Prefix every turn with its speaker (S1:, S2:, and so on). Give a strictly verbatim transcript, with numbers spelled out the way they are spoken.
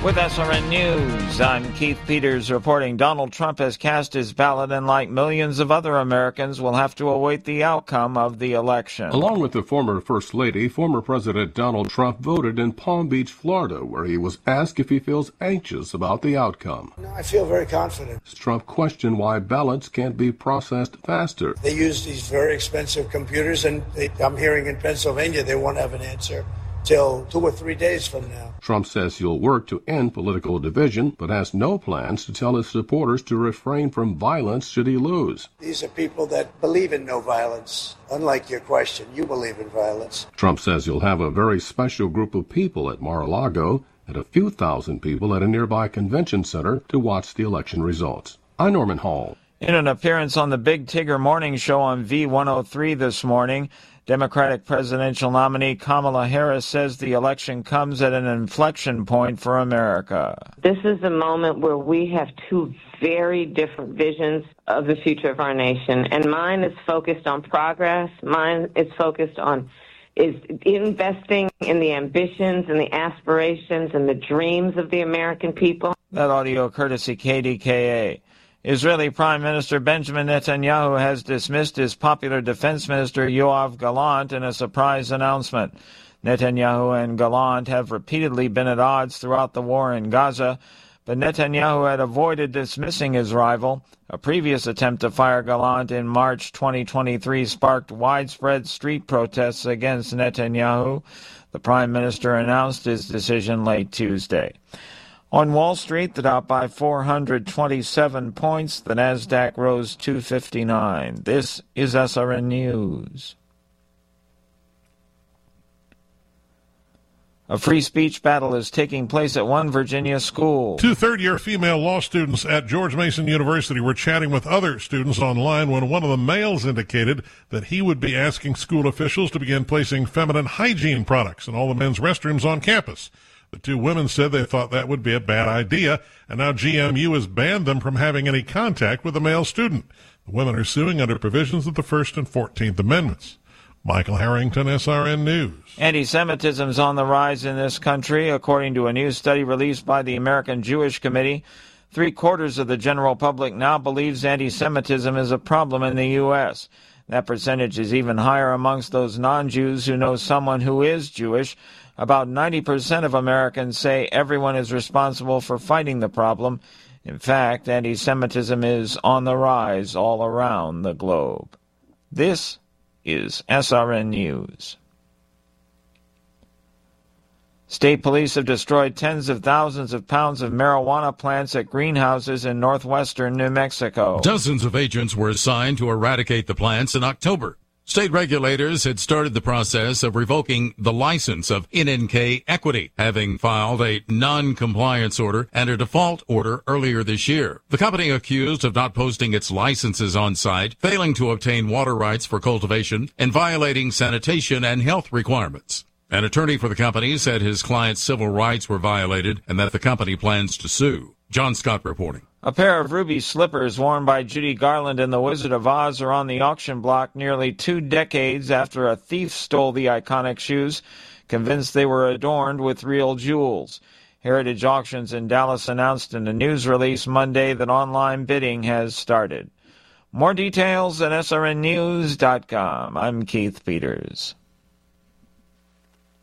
S1: With S R N News, I'm Keith Peters reporting Donald Trump has cast his ballot and, like millions of other Americans, will have to await the outcome of the election.
S2: Along with the former First Lady, former President Donald Trump voted in Palm Beach, Florida, where he was asked if he feels anxious about the outcome.
S3: No, I feel very confident.
S2: Trump questioned why ballots can't be processed faster.
S3: They use these very expensive computers, and they, I'm hearing in Pennsylvania they won't have an answer till two or three days from now.
S2: Trump says he'll work to end political division, but has no plans to tell his supporters to refrain from violence should he lose.
S3: These are people that believe in no violence. Unlike your question, you believe in violence.
S2: Trump says he'll have a very special group of people at Mar-a-Lago and a few thousand people at a nearby convention center to watch the election results. I'm Norman Hall.
S1: In an appearance on the Big Tigger Morning Show on V one oh three this morning, Democratic presidential nominee Kamala Harris says the election comes at an inflection point for America.
S4: This is a moment where we have two very different visions of the future of our nation, and mine is focused on progress. Mine is focused on is investing in the ambitions and the aspirations and the dreams of the American people.
S1: That audio courtesy K D K A. Israeli Prime Minister Benjamin Netanyahu has dismissed his popular defense minister Yoav Gallant in a surprise announcement. Netanyahu and Gallant have repeatedly been at odds throughout the war in Gaza, but Netanyahu had avoided dismissing his rival. A previous attempt to fire Gallant in March twenty twenty-three sparked widespread street protests against Netanyahu. The Prime Minister announced his decision late Tuesday. On Wall Street, the Dow by four hundred twenty-seven points. The Nasdaq rose two fifty-nine. This is S R N News. A free speech battle is taking place at one Virginia school.
S5: Two third-year female law students at George Mason University were chatting with other students online when one of the males indicated that he would be asking school officials to begin placing feminine hygiene products in all the men's restrooms on campus. The two women said they thought that would be a bad idea, and now G M U has banned them from having any contact with a male student. The women are suing under provisions of the First and Fourteenth Amendments. Michael Harrington, S R N News.
S1: Anti-Semitism is on the rise in this country. According to a new study released by the American Jewish Committee, three-quarters of the general public now believes anti-Semitism is a problem in the U S That percentage is even higher amongst those non-Jews who know someone who is Jewish. About ninety percent of Americans say everyone is responsible for fighting the problem. In fact, anti-Semitism is on the rise all around the globe. This is S R N News. State police have destroyed tens of thousands of pounds of marijuana plants at greenhouses in northwestern New Mexico.
S6: Dozens of agents were assigned to eradicate the plants in October. State regulators had started the process of revoking the license of N N K Equity, having filed a non-compliance order and a default order earlier this year. The company accused of not posting its licenses on site, failing to obtain water rights for cultivation, and violating sanitation and health requirements. An attorney for the company said his client's civil rights were violated and that the company plans to sue. John Scott reporting.
S1: A pair of ruby slippers worn by Judy Garland in The Wizard of Oz are on the auction block nearly two decades after a thief stole the iconic shoes, convinced they were adorned with real jewels. Heritage Auctions in Dallas announced in a news release Monday that online bidding has started. More details at S R N news dot com. I'm Keith Peters.